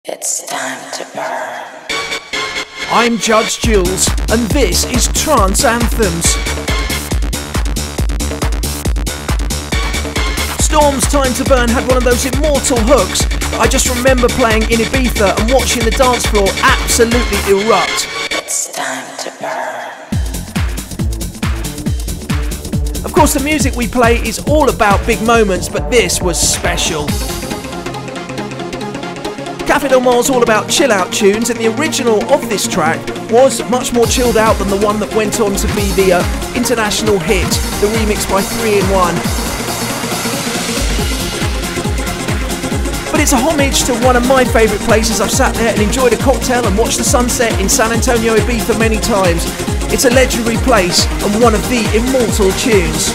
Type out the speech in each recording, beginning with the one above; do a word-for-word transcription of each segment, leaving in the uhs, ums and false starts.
It's time to burn. I'm Judge Jules, and this is Trance Anthems. Storm's Time to Burn had one of those immortal hooks. I just remember playing in Ibiza and watching the dance floor absolutely erupt. It's time to burn. Of course, the music we play is all about big moments, but this was special. Café Del Mar's all about chill-out tunes, and the original of this track was much more chilled out than the one that went on to be the uh, international hit, the remix by three in one. But it's a homage to one of my favourite places. I've sat there and enjoyed a cocktail and watched the sunset in San Antonio, Ibiza many times. It's a legendary place and one of the immortal tunes.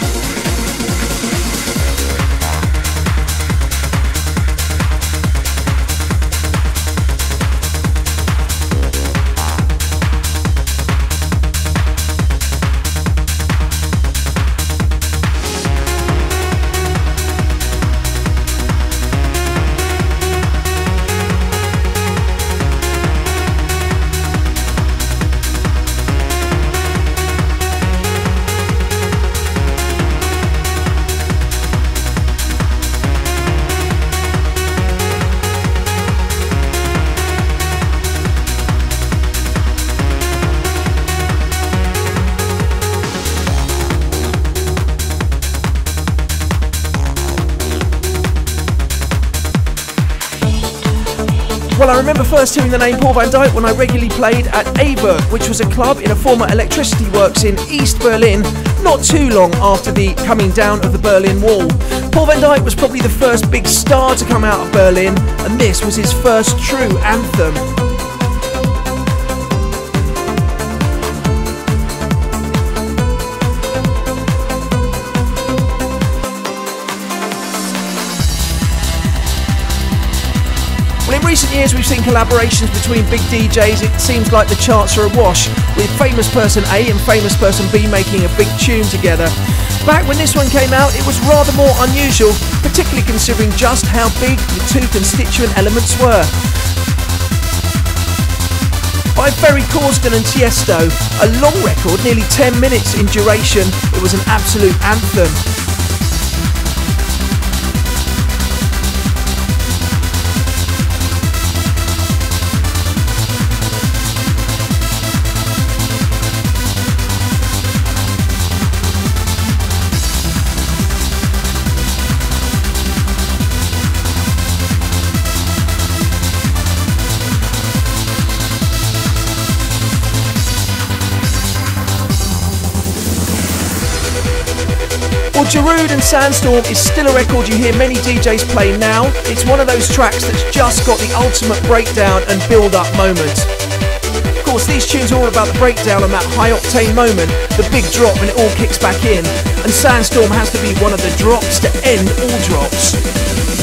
Well, I remember first hearing the name Paul van Dyk when I regularly played at Aberg, which was a club in a former electricity works in East Berlin, not too long after the coming down of the Berlin Wall. Paul van Dyk was probably the first big star to come out of Berlin, and this was his first true anthem. In recent years we've seen collaborations between big D Js. It seems like the charts are awash, with famous person A and famous person B making a big tune together. Back when this one came out, it was rather more unusual, particularly considering just how big the two constituent elements were. By Ferry Corsten and Tiesto, a long record, nearly ten minutes in duration, it was an absolute anthem. Well, Giroud and Sandstorm is still a record you hear many D Js play now. It's one of those tracks that's just got the ultimate breakdown and build-up moment. Of course, these tunes are all about the breakdown and that high-octane moment, the big drop when it all kicks back in. And Sandstorm has to be one of the drops to end all drops.